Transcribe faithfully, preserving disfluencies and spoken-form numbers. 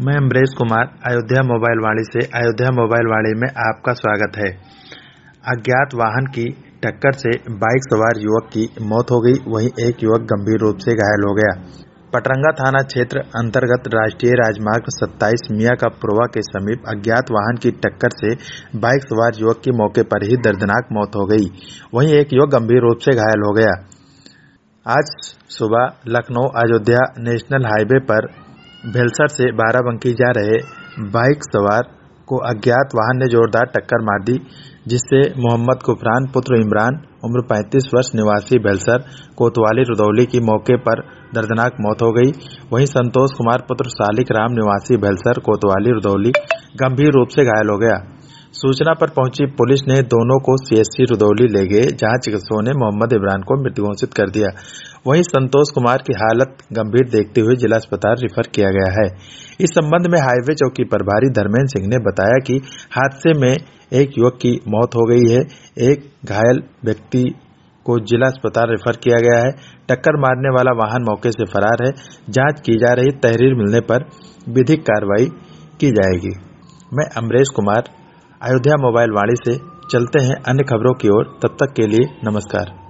मैं अमरेश कुमार अयोध्या मोबाइल वाणी से अयोध्या मोबाइल वाणी में आपका स्वागत है। अज्ञात वाहन की टक्कर से बाइक सवार युवक की मौत हो गई, वहीं एक युवक गंभीर रूप से घायल हो गया। पटरंगा थाना क्षेत्र अंतर्गत राष्ट्रीय राजमार्ग सत्ताईस मियां का पुरवा के समीप अज्ञात वाहन की टक्कर से बाइक सवार युवक की मौके पर ही दर्दनाक मौत हो गई, वहीं एक युवक गंभीर रूप से घायल हो गया। आज सुबह लखनऊ अयोध्या नेशनल हाईवे पर भेलसर से बाराबंकी जा रहे बाइक सवार को अज्ञात वाहन ने जोरदार टक्कर मार दी, जिससे मोहम्मद गुफरान पुत्र इमरान उम्र पैंतीस वर्ष निवासी भेलसर कोतवाली रुदौली की मौके पर दर्दनाक मौत हो गई। वहीं संतोष कुमार पुत्र सालिक राम निवासी भेलसर कोतवाली रुदौली गंभीर रूप से घायल हो गया। सूचना पर पहुंची पुलिस ने दोनों को सीएचसी रुदौली ले गए, जहां चिकित्सकों ने मोहम्मद इमरान को मृत घोषित कर दिया। वहीं संतोष कुमार की हालत गंभीर देखते हुए जिला अस्पताल रिफर किया गया है। इस संबंध में हाईवे चौकी प्रभारी धर्मेंद्र सिंह ने बताया कि हादसे में एक युवक की मौत हो गई है, एक घायल व्यक्ति को जिला अस्पताल रेफर किया गया है। टक्कर मारने वाला वाहन मौके से फरार है। जांच की जा रही, तहरीर मिलने पर विधिक कार्रवाई की जाएगी। मैं अमरेश कुमार अयोध्या मोबाइल वाणी से। चलते हैं अन्य खबरों की ओर, तब तक के लिए नमस्कार।